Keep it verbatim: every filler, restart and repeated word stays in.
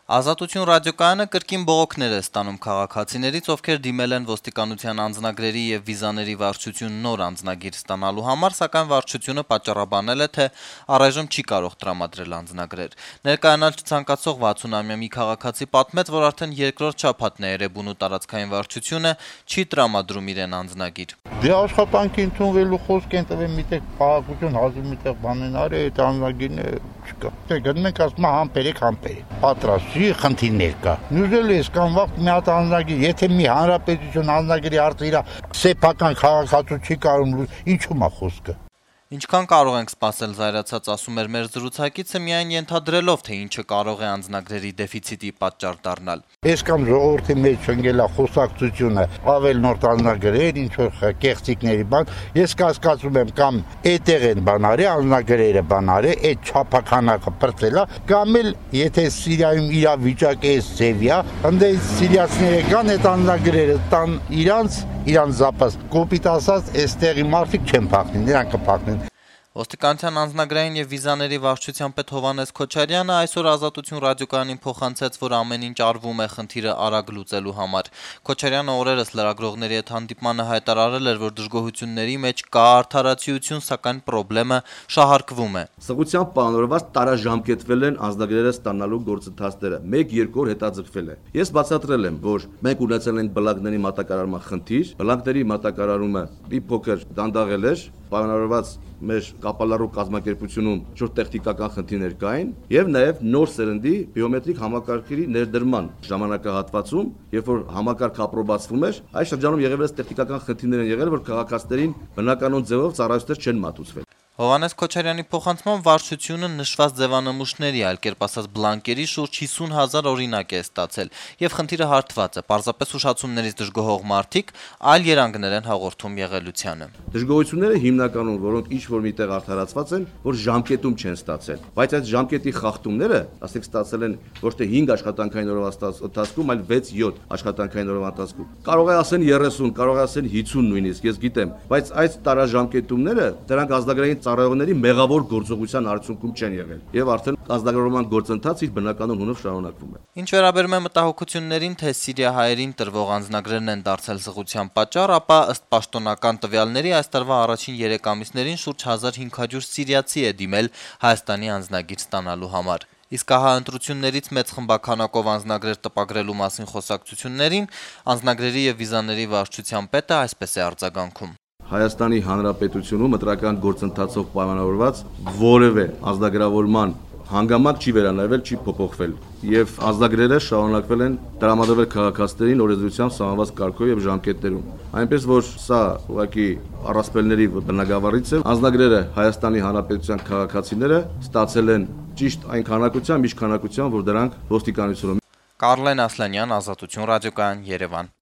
Ազատություն ռադիոկայանը կրկին բողոքներ է ստանում քաղաքացիներից, ովքեր դիմել են ոստիկանության անձնագրերի եւ վիզաների վարչություն նոր անձնագիր ստանալու համար, սակայն վարչությունը պատճառաբանել է, թե առայժմ չի կարող տրամադրել անձնագրեր։ Ներկայանալ չցանկացող վաթսունամյա մի քաղաքացի պատմեց, որ արդեն երկրորդ շաբաթն է Էրեբունու տարածքային վարչությունը չի տրամադրում իրեն անձնագիր։ Դե աշխատանքի ընդունվելու խոսք են տվել միտեղ քաղաքություն հազիվ միտեղ բանեն արի, այդ անձնագիրն չկա։ Դե գտնենք ասում համբերեք, համբերեք։ Պատրաստ չի խնդիրներ կա։ Նույնիսկ էս կամ վաղ մի հատ անձնագիր, եթե մի հանրապետություն անձնագրի հարցը իր սեփական քաղաքացու չի կարող, ինչու՞ մա խոսքը։ Ինչքան կարող ենք սպասել, զայրացած ասում էր մեր զրուցակիցը, միայն ենթադրելով, թե ինչը կարող է անձնագրերի դեֆիցիտի պատճառ դառնալ։ Ես կամ ժողովրդի մեջ ընկել է խոսակցությունը ավել նոր անձնագրեր, ինչ որ կեղծիքների բան, ես կասկածում եմ կամ այդտեղ են բանարի, անձնագրերը բանարի, այդ չափականակը բրծելա, կամ էլ եթե Սիրիայում իրավիճակը էս ձևի է, ընդ սիրիացիները կան այդ անձնագրերը տան իրանց իրանց զապաս կոպիտ ասած այստեղի մարդիկ չեն փախնի, նրանք կփախնեն։ Ոստիկանության անձնագրային եւ վիզաների վարչության պետ Հովհաննես Քոչարյանը այսօր Ազատություն ռադիոկայանին փոխանցեց, որ ամեն ինչ արվում է խնդիրը արագ լուծելու համար։ Քոչարյանը օրերս լրագրողների հետ հանդիպմանը հայտարարել էր, որ դժգոհությունների մեջ կա արդարացիություն, սակայն խնդրեմը շահարկվում է։ Սղությամբ պայմանավորված տարաժամկետվել են անձնագրերը ստանալու գործընթացները, մեկ երկու օր հետաձգվել է։ Ես բացատրել եմ, որ մենք ունեցել ենք բլանկների մատակարարման խնդիր, բլանկների մատակարարումը մի փոքր դանդաղել էր, պայմանավորված մեր կապալառու կազմակերպությունում շուտ տեխնիկական խնդիրներ կային եւ նաեւ նոր սերնդի բիոմետրիկ համակարգերի ներդրման ժամանակահատվածում, երբ որ համակարգը ապրոբացվում էր, այս շրջանում եղել է տեխնիկական խնդիրներ են եղել, որ քաղաքացիներին բնականոն ձևով ծառայություններ չեն մատուցվել։ Հովհաննես Քոչարյանի փոխանցմամբ վարչությունը նշված ձևանմուշների, այլ կերպ ասած բլանկերի շուրջ հիսուն հազար օրինակ է ստացել եւ խնդիրը հարթված է, պարզապես ուշացումներից դժգոհող մարդիկ այլ երանգներ են հաղորդում եղելությանը։ Դժգոհությունները հիմնականում, որոնք ինչ որ միտեղ արդարացված են, որ ժամկետում չեն ստացել, բայց այդ ժամկետի խախտումները, ասենք ստացել են ոչ թե հինգ աշխատանքային օրվա ընթացքում, այլ վեց յոթ աշխատանքային օրվա ընթացքում։ Կարող է ասեն երեսուն, կարող է ասեն հիսուն նույնիսկ, ես գիտեմ, բայց այդ տարաժամկետումները դրանք ազգագրային ծառայողների մեղավոր գործողության արդյունքում չեն եղել եւ արդեն ազգագրման գործընթացը իր բնականon հունով շարունակվում է։ Ինչ վերաբերում է մտահոգություններին, թե սիրիահայերին տրվող անձնագրերն են դարձել զղջության պատճառ, ապա ըստ պաշտոնական տվյալների այս տարվա առաջին երեք ամիսներին շուրջ հազար հինգ հարյուր սիրիացի է դիմել Հայաստանի անձնագիր ստանալու համար։ Իսկ ահա ընտրություններից մեծ խմբականակով անձնագրեր տպագրելու մասին խոսակցություններին անձնագրերի եւ վիզաների վարչության պետը այսպես է արձագանքում։ Հայաստանի Հանրապետությունում մտրական գործընթացով պայմանավորված որևէ ազգագրավորման հանգամանք չի վերանայվել, չի փոփոխվել եւ ազգագրերը շարունակվել են տրամադրվել քաղաքացիներին օրենսդրությամբ սահմանված կարգով եւ ժամկետներում։ Այնպես որ սա ուղղակի առասպելների բնագավառից է, ազգագրերը Հայաստանի Հանրապետության քաղաքացիները ստացել են ճիշտ այն քանակությամբ, ինչ քանակությամբ, որ դրանք ոստիկանությունում։ Կարլեն Ասլանյան, Ազատություն ռադիոկայան, Երևան։